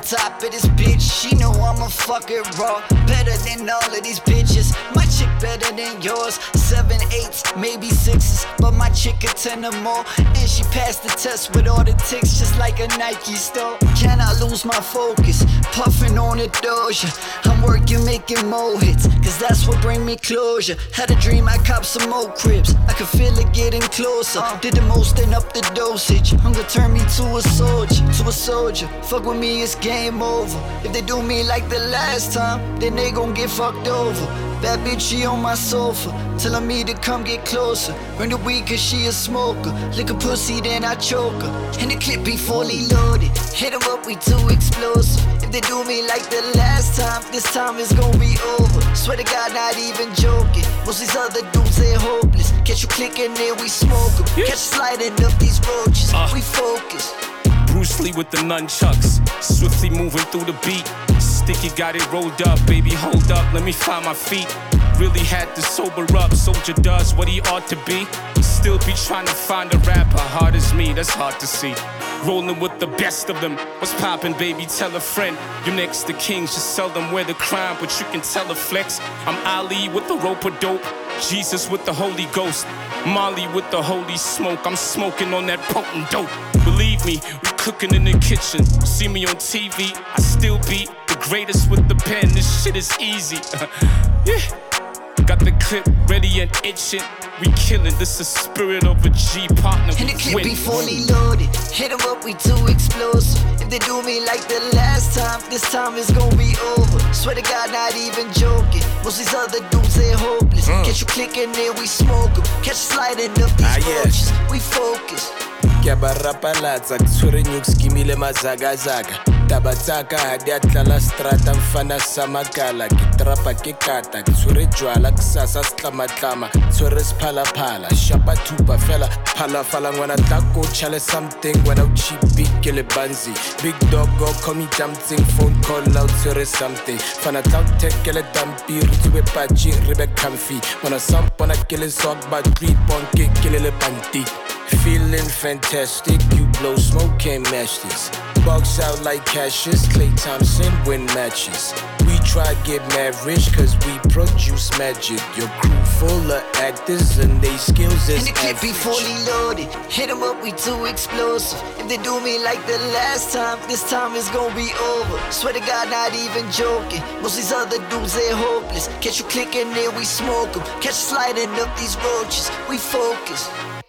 top of this bitch. She know I'ma fuck it raw. Better than all of these bitches. My chick better than yours. 7, 8, maybe 6s, but my chick a 10 or more. And she passed the test with all the ticks, just like a Nike store. Can I lose my focus? Puffing on the doja. I'm working, making more hits, cause that's what bring me closure. Had a dream, I copped some more cribs. I could feel it getting closer. Did the most and up the dosage. Hunger turned me to a soldier. Fuck with me, it's game over. If they do me like the last time, then they gon' get fucked over. Bad bitch, she on my sofa, telling me to come get closer. Bring the weed cause she a smoker. Lick a pussy, then I choke her. And the clip be fully loaded. Hit 'em up, we too explosive. If they do me like the last time, this time it's gon' be over. Swear to God, not even joking. Most these other dudes, they hopeless. Catch you clicking, then we smoke 'em. Catch you sliding up these roaches, we focus. Bruce Lee with the nunchucks, swiftly moving through the beat. Sticky got it rolled up, baby, hold up, let me find my feet. Really had to sober up, soldier does what he ought to be. Still be trying to find a rapper hard as me, that's hard to see. Rolling with the best of them, what's poppin', baby, tell a friend. You next to kings, just seldom wear the crown, but you can tell a flex. I'm Ali with the rope of dope, Jesus with the Holy Ghost, Molly with the holy smoke. I'm smoking on that potent dope. Believe me, we cooking in the kitchen. See me on TV, I still be the greatest with the pen. This shit is easy. Yeah. Got the clip ready and itching. We killing, this the spirit of a G partner. And the clip be fully loaded. Hit 'em up, we too explosive. If they do me like the last time, this time it's gon' be over. Swear to God, not even joking. Most these other dudes, they hopeless. Catch you clicking, then we smoke 'em. Catch you sliding up these roaches, we focus. Ke ba rapalatsa ke tshwere nukes ke mile mazagazaga taba tsaka ha di a tlala strata mfana sa makala ke trapa ke kata ke tshwere jwala ke sasa setlamatlama tshwere sephalaphala shapa thupa fela phalafala ngwana tla coacha le something when I'm cheap big ke le banzi big dog go call me something phone call out tshwere something fana tla take le dampi re tsube patchi re be comfy wana sampona ke le sock but creep on ke le panty. Feeling fantastic, you blow smoke, can't match this. Bugs out like Cassius, Klay Thompson win matches. We try get mad rich cause we produce magic. Your crew full of actors and they skills is and the clip be fully loaded. Hit 'em up, we too explosive. If they do me like the last time, this time it's gon' be over. Swear to God, not even joking. Most these other dudes, they hopeless. Catch you clicking, then we smoke 'em. Catch you sliding up these roaches, we focus.